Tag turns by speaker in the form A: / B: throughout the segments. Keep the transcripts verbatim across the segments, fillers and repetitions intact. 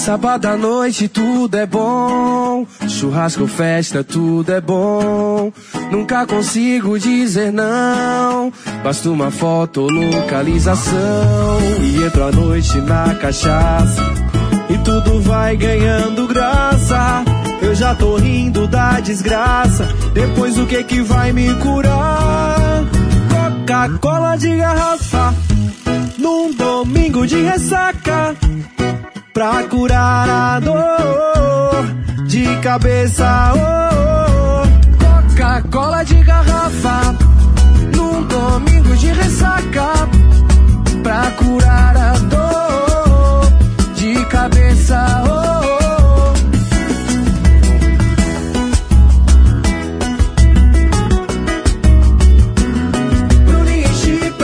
A: Sábado à noite tudo é bom, churrasco, festa, tudo é bom. Nunca consigo dizer não, basta uma foto ou localização. E entro à noite na cachaça e tudo vai ganhando graça. Eu já tô rindo da desgraça, depois o que que vai me curar? Coca-Cola de garrafa, num domingo de ressaca, pra curar a dor de cabeça. Oh, oh. Coca-Cola de garrafa, num domingo de ressaca, pra curar a dor de cabeça. Oh, oh. Bruninho e Chipe,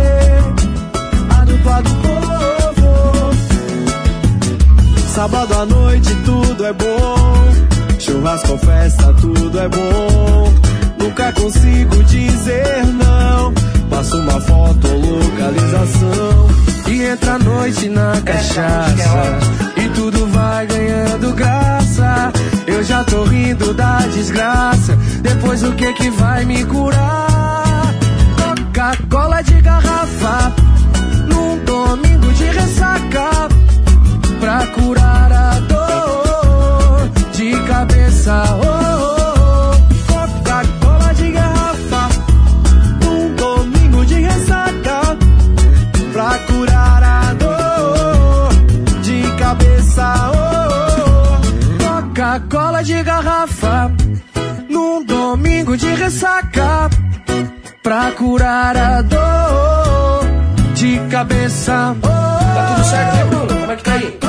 A: a dupla do povo. Sábado à noite tudo é bom, churrasco, festa, tudo é bom. Nunca consigo dizer não, passo uma foto ou localização. E entra a noite na cachaça e tudo vai ganhando graça. Eu já tô rindo da desgraça, depois o que que vai me curar? Coca-Cola de garrafa, num domingo de ressaca, pra curar a dor de cabeça. Oh, oh, oh. Coca-Cola de garrafa, num domingo de ressaca, pra curar a dor de cabeça. Oh, oh, oh. Coca-Cola de garrafa, num domingo de ressaca, pra curar a dor de cabeça. Oh, oh, oh.
B: Tá tudo certo, né, Bruno? Como é que tá aí?